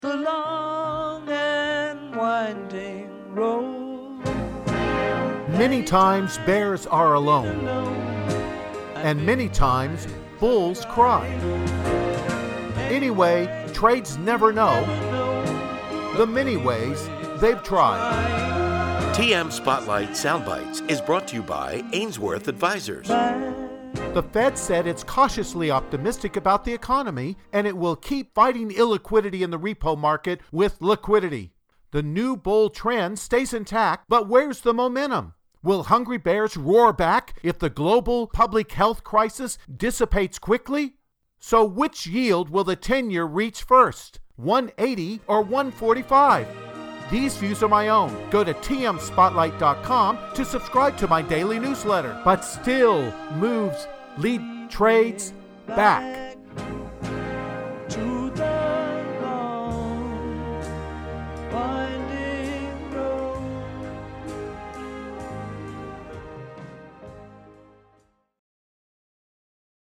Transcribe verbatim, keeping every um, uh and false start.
the long and winding road. Many times bears are alone, and many times bulls cry. Anyway, trades never know the many ways they've tried. T M Spotlight Soundbites is brought to you by Ainsworth Advisors. The Fed said it's cautiously optimistic about the economy, and it will keep fighting illiquidity in the repo market with liquidity. The new bull trend stays intact, but where's the momentum? Will hungry bears roar back if the global public health crisis dissipates quickly? So which yield will the ten-year reach first, one eighty or one forty-five? These views are my own. Go to T M spotlight dot com to subscribe to my daily newsletter. But still moves lead trades back.